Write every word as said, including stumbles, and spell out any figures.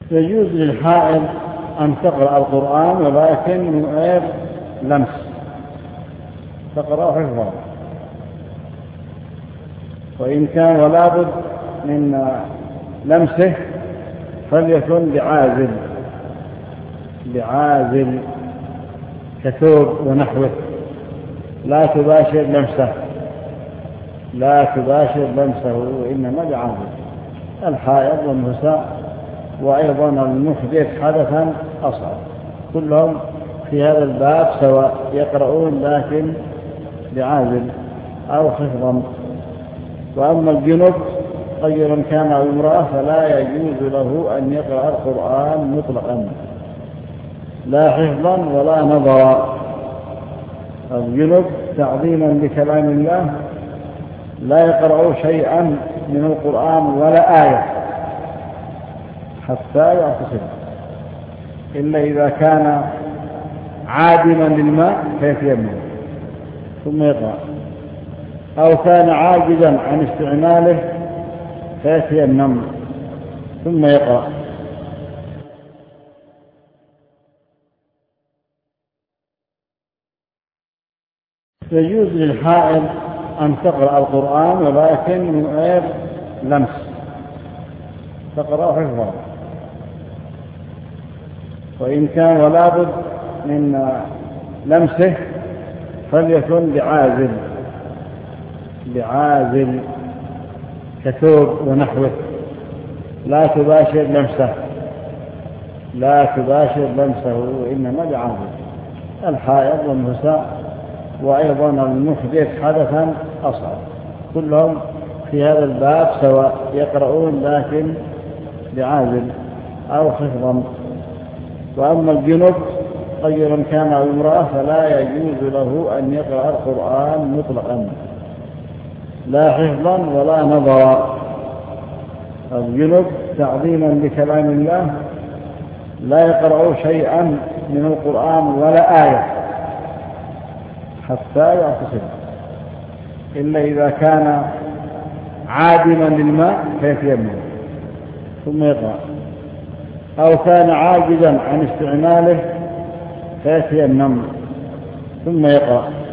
يجوز للحائض أن تقرأ القرآن ولكن من غير لمس، تقرأ حفظا، وإن كان ولا بد من لمسه فليكن بعازل بعازل كثوب ونحوه، لا تباشر لمسه لا تباشر لمسه وإنما بعازل. الحائض والنساء وأيضا المحدث حدثا أصغر كلهم في هذا الباب سواء، يقرؤون لكن بعازل أو حفظا. وأما الجنب رجلا كان أو امرأة فلا يجوز له أن يقرأ القرآن مطلقا لا حفظا ولا نظرا. الجنب تعظيما لكلام الله لا يقرأ شيئا من القرآن ولا آية حتى يغتسل، إلا إذا كان عادما للماء فيتيمم ثم يقرأ، أو كان عاجزا عن استعماله فيتيمم ثم يقرأ. يجوز للحائض أن تقرأ القرآن ولكن من غير لمس، تقرأ حفظا، وإن كان ولا بد من لمسه فليكن بعازل بعازل كثوب ونحوه، لا تباشر لمسه لا تباشر لمسه وإنما بعازل. الحائض والنساء وأيضا المحدث حدثا أصغر كلهم في هذا الباب سواء، يقرؤون لكن بعازل أو حفظا. وأما الجنب رجلا كان أو امرأة فلا يجوز له أن يقرأ القرآن مطلقا لا حفظا ولا نظرا. الجنب تعظيما لكلام الله لا يقرأ شيئا من القرآن ولا آية حتى يغتسل، إلا إذا كان عادما للماء فيتيمم ثم يقرأ، أو كان عاجزا عن استعماله فيتيمم ثم يقرأ.